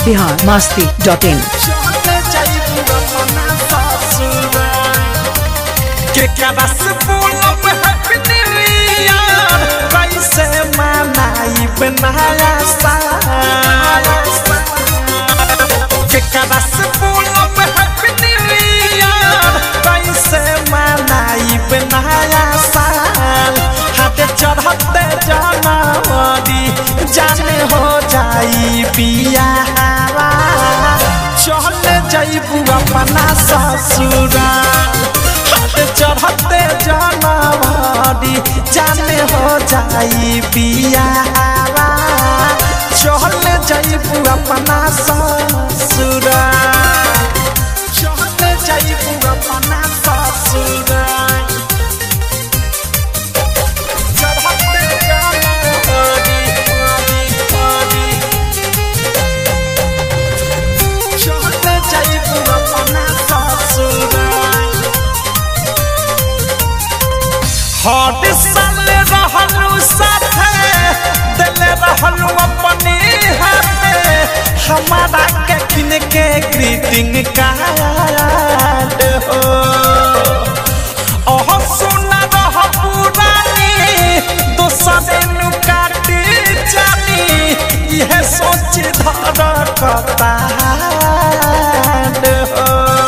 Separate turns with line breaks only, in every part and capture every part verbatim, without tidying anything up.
Bihar Masti dot इन।
कैसे मनाई बनाया साल कैसे मनाई बनाया साल हाथ चढ़ते जनवरी जाने हो जाई पिया चल जाइबू अपना ससुराल हाथ चढ़ते जनवरी जाने हो जाई पिया चल जाइबू अपना ससुराल चल जाइबू अपना ससुराल चढ़ते जनवरी चल जाइबू अपना ससुराल हर साल रहलू साथे दिल रहलू अपनी हाथे हमारा के किन के ग्रीटिंग कार्ड हो ओह सुना रह पुरानी दोसरे नु काटी जानी यह सोच धर कता हो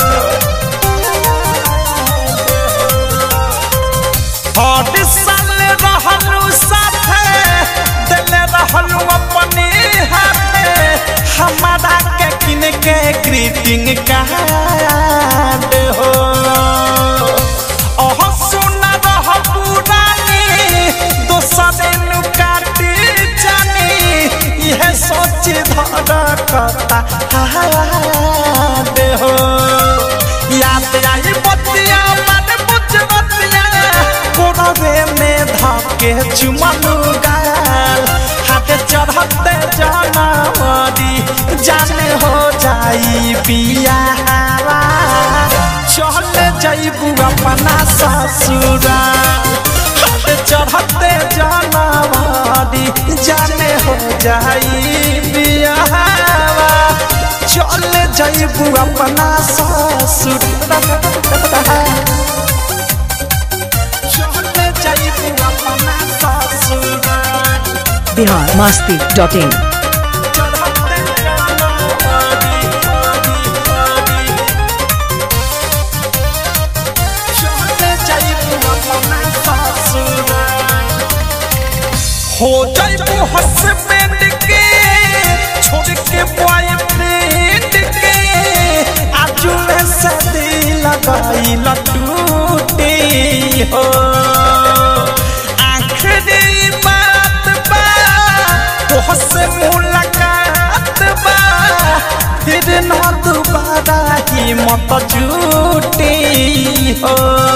हर साल रहलू साथे दिल रहलू अपनी हाथे हमारा के किन के ग्रीटिंग कार्ड हो ओह सुना रह पुरानी दोसरे नु काटी जानी यह सोच धर कता हो याद आई बतिया मन बुझ बतिया कोरवे में धके चुमलू गाल हाथ चढ़ते जनवरी जाने हो जाई पिया चल जाइबू अपना ससुराल हाथ चढ़ते जनवरी जाने हो जाई पिया चल जाइबू अपना ससुराल
बिहार मस्ती डॉट इन।
हो जाइबू हस्बैंड के छोड़ के बॉयफ्रेंड के आजू में सदी लगाई लटूटी हो आखिरी बात बा तोहसे मुलाकात बा फिर न दोबारा हिम्मत जुटी हो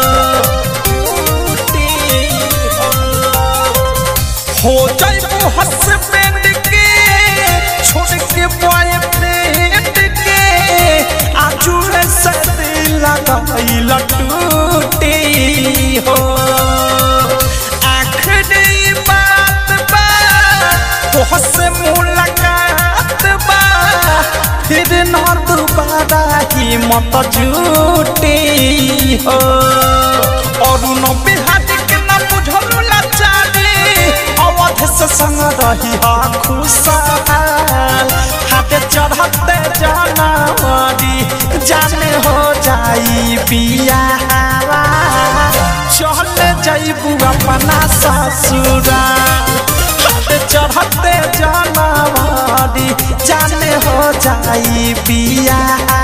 हो जाइबू हस्बैंड के छोड़ के बॉयफ्रेंड के आजू से दिल लगाई लटूटी हो आखिरी बात बा तोहसे मुलाकात बा फिर न दोबारा हिम्मत जुटी हो और न बिहार के न बुझलू लाचारी अवध से संग रही हा खुशहाल हाथ चढ़ते जनवरी जाने हो जाई पिया चल जाइबू अपना ससुराल हाथ चढ़ते जनवरी जाने हो जाई पिया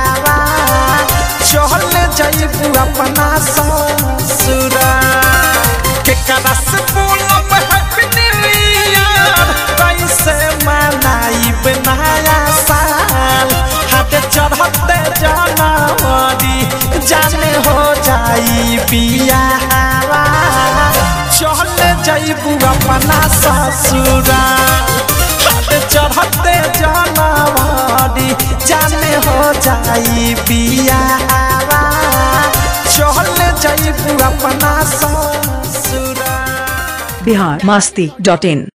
चल जाइबू अपना ससुराल के करस बोलब हैप्पी न्यू ईयर कैसे मनाई बनाया साल हाथ चढ़ते जनवरी जाने हो जाई पिया चल जाइबू अपना ससुराल हाथ चढ़ते जनवरी जाने हो जाई पिया चल जाइबू अपना ससुराल।
बिहार मस्ती डॉट इन।